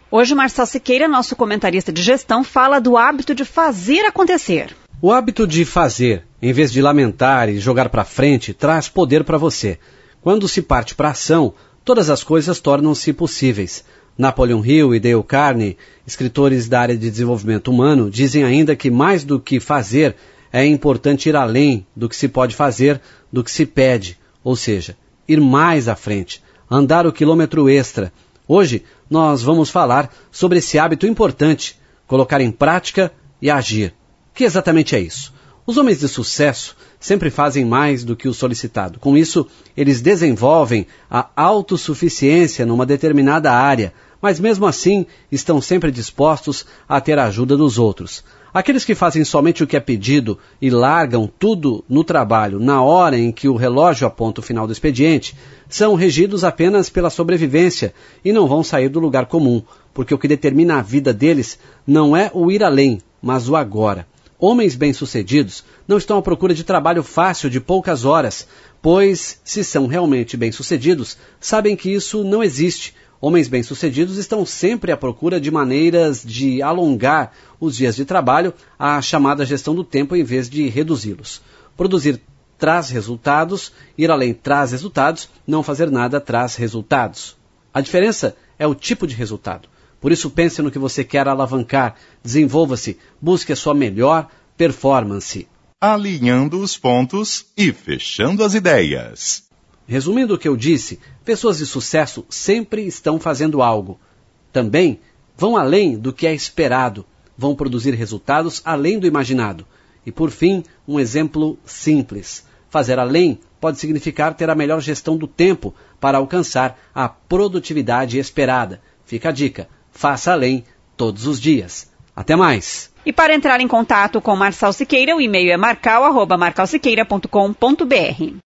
Hoje, Marcel Siqueira, nosso comentarista de gestão, fala do hábito de fazer acontecer. O hábito de fazer, em vez de lamentar e jogar para frente, traz poder para você. Quando se parte para a ação, todas as coisas tornam-se possíveis. Napoleon Hill e Dale Carnegie, escritores da área de desenvolvimento humano, dizem ainda que mais do que fazer, é importante ir além do que se pode fazer, do que se pede, ou seja, ir mais à frente, andar o quilômetro extra. Hoje nós vamos falar sobre esse hábito importante, colocar em prática e agir. O que exatamente é isso? Os homens de sucesso sempre fazem mais do que o solicitado. Com isso, eles desenvolvem a autossuficiência numa determinada área, mas mesmo assim estão sempre dispostos a ter a ajuda dos outros. Aqueles que fazem somente o que é pedido e largam tudo no trabalho na hora em que o relógio aponta o final do expediente, são regidos apenas pela sobrevivência e não vão sair do lugar comum, porque o que determina a vida deles não é o ir além, mas o agora. Homens bem-sucedidos não estão à procura de trabalho fácil de poucas horas, pois, se são realmente bem-sucedidos, sabem que isso não existe. Homens bem-sucedidos estão sempre à procura de maneiras de alongar os dias de trabalho, a chamada gestão do tempo, em vez de reduzi-los. Produzir traz resultados, ir além traz resultados, não fazer nada traz resultados. A diferença é o tipo de resultado. Por isso pense no que você quer alavancar, desenvolva-se, busque a sua melhor performance. Alinhando os pontos e fechando as ideias. Resumindo o que eu disse, pessoas de sucesso sempre estão fazendo algo. Também vão além do que é esperado, vão produzir resultados além do imaginado. E por fim, um exemplo simples. Fazer além pode significar ter a melhor gestão do tempo para alcançar a produtividade esperada. Fica a dica, faça além todos os dias. Até mais! E para entrar em contato com Marcel Siqueira, o e-mail é marcal@marcalsiqueira.com.br.